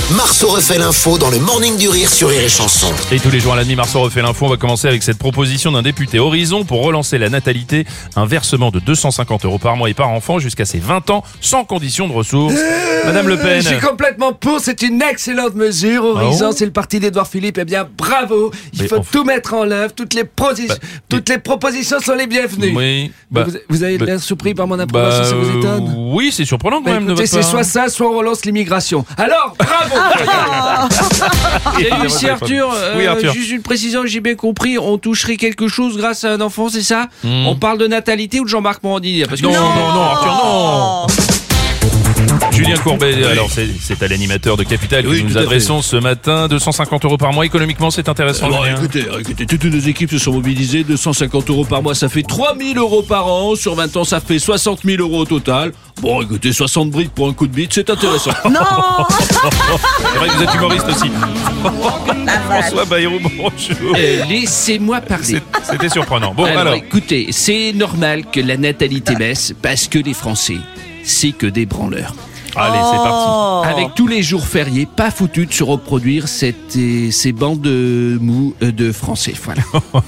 Marceau refait l'info dans le Morning du Rire sur Rire et Chanson. Et tous les jours à la demi, Marceau refait l'info. On va commencer avec cette proposition d'un député Horizon pour relancer la natalité. Un versement de 250 € par mois et par enfant jusqu'à ses 20 ans, sans condition de ressources. Madame Le Pen. Je suis complètement pour, c'est une excellente mesure. Horizon, c'est le parti d'Édouard Philippe. Eh bien, bravo. Il faut tout mettre en œuvre. Toutes les propositions sont les bienvenues. Oui. Vous avez l'air surpris par mon approbation, ça vous étonne? Oui, c'est surprenant quand même. Écoutez, c'est soit ça, soit on relance l'immigration. Alors, bravo. Salut monsieur Arthur, Oui, Arthur. Juste une précision, j'ai bien compris, on toucherait quelque chose grâce à un enfant, c'est ça? On parle de natalité ou de Jean-Marc Morandini? Parce que Non, Arthur, non. Julien Courbet, alors c'est à l'animateur de Capital que nous adressons ce matin. 250 € par mois, économiquement c'est intéressant. Écoutez, toutes nos équipes se sont mobilisées. 250 € par mois, ça fait 3 000 € par an. Sur 20 ans, ça fait 60 000 € au total. Bon, écoutez, 60 briques pour un coup de bite, c'est intéressant. Non. C'est vrai que vous êtes humoriste aussi. François Bayrou, bonjour. Laissez-moi parler. C'était surprenant. Bon, Alors, alors. écoutez, c'est normal que la natalité baisse parce que les Français, c'est que des branleurs. Allez, c'est parti. Avec tous les jours fériés, pas foutu de se reproduire ces bandes de mous de Français. Voilà.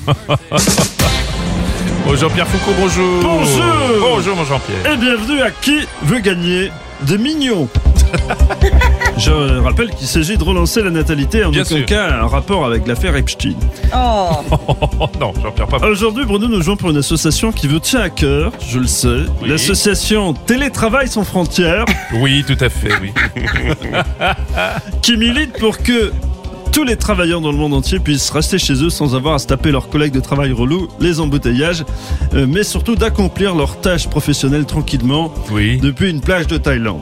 Oh, Jean-Pierre Foucault, bonjour. Bonjour, mon Jean-Pierre. Et bienvenue à Qui veut gagner des millions. Je rappelle qu'il s'agit de relancer la natalité, en Bien aucun sûr. cas un rapport avec l'affaire Epstein. Oh. Non, Jean-Pierre, pas. Aujourd'hui, Bruno, nous jouons pour une association qui vous tient à cœur, je le sais. Oui. L'association Télétravail sans frontières, Oui, tout à fait, oui. qui milite pour que tous les travailleurs dans le monde entier puissent rester chez eux sans avoir à se taper leurs collègues de travail relous, les embouteillages, mais surtout d'accomplir leurs tâches professionnelles tranquillement Oui. depuis une plage de Thaïlande.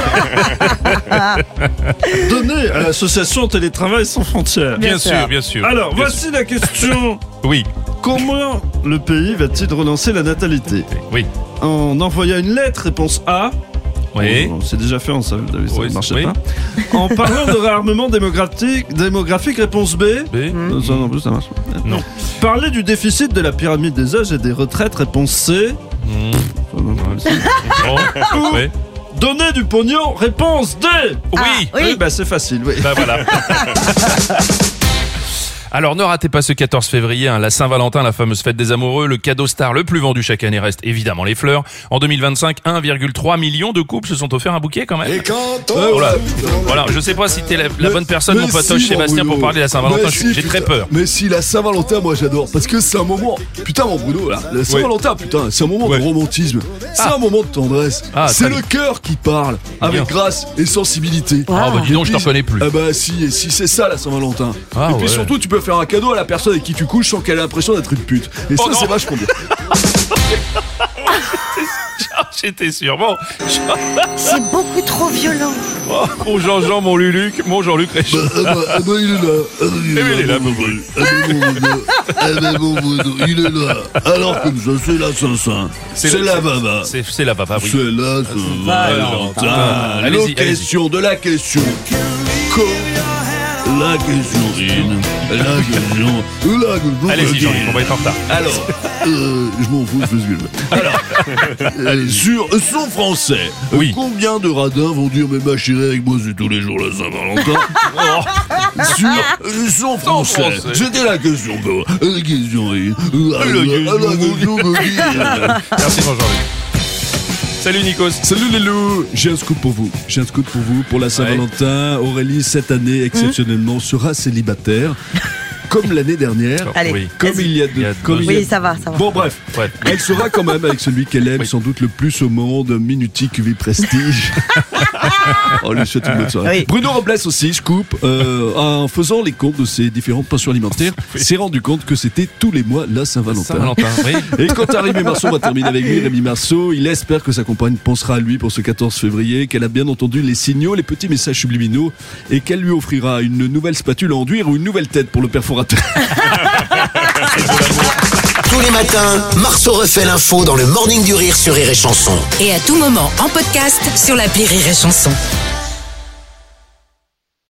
Donnez à l'association Télétravail sans frontières. Bien sûr, bien sûr. Alors, Bien voici la question. Oui, Comment le pays va-t-il relancer la natalité? oui. En envoyant une lettre, réponse A. Oui. Bon, c'est déjà fait, ça Oui, ne marchait oui. pas. En parlant de réarmement démographique, réponse B. B. Ça non plus, ça marche pas. Non. Parler du déficit de la pyramide des âges et des retraites, réponse C. Bon, oui. Donner du pognon, réponse D. Oui. Oui. Bah c'est facile, oui. Bah voilà. Alors ne ratez pas ce 14 février, la Saint-Valentin, la fameuse fête des amoureux. Le cadeau star le plus vendu chaque année reste évidemment les fleurs. En 2025, 1,3 million de couples se sont offerts un bouquet quand même. Voilà, je sais pas si t'es la bonne personne, mon potoche Sébastien, pour parler de la Saint-Valentin. J'ai très peur. Mais si, la Saint-Valentin, moi j'adore. Parce que c'est un moment. Putain, mon Bruno, là. La Saint-Valentin, putain, c'est un moment de romantisme. C'est un moment de tendresse. C'est très le cœur qui parle. Avec grâce et sensibilité. Ah bah dis donc, je te reconnais plus. Ah bah si c'est ça la Saint-Valentin. Ah, et puis ouais. surtout, tu peux faire un cadeau à la personne avec qui tu couches sans qu'elle ait l'impression d'être une pute. Et ça, non. c'est vachement bien. J'étais sûr. Bon, C'est beaucoup trop violent. mon Jean-Jean, mon Luluc, mon Jean-Luc Réchaud. Il est là. il est là, mon Il est là. Alors comme ça, c'est la Saint-Saint. C'est la baba. C'est la papa, oui. C'est la Saint-Valentin. Allez-y, La question de la question. La question. Allez-y, Jean-Luc, on va être en retard. Alors, je m'en fous, je fais ce que je veux. Alors, sur son français, Oui. combien de radins vont dire mais ma chérie avec moi c'est tous les jours la Saint-Valentin? Sur son français, français. c'était la question. La question. Merci, mon Jean-Luc. Salut, Nikos. Salut les loups. J'ai un scoop pour vous. Pour la Saint-Valentin. Aurélie, cette année, exceptionnellement, sera célibataire. Comme l'année dernière. Allez, Oui. Comme vas-y. il y a deux. Oui, ça va. Bon, bref. Ouais. Elle sera quand même avec celui qu'elle aime sans doute le plus au monde, Minuti QV Prestige. On lui souhaite une bonne soirée. Oui. Bruno Robles aussi, scoop, en faisant les comptes de ses différentes pensions alimentaires, s'est rendu compte que c'était tous les mois la Saint-Valentin. Saint-Valentin, oui. Et quand Rémi Marceau, on va terminer avec lui, Rémi Marceau, il espère que sa compagne pensera à lui pour ce 14 février, qu'elle a bien entendu les signaux, les petits messages subliminaux, et qu'elle lui offrira une nouvelle spatule à enduire ou une nouvelle tête pour le perforateur. Tous les matins, Marceau refait l'info dans le Morning du Rire sur Rire et Chanson. Et à tout moment en podcast sur l'appli Rire et Chanson.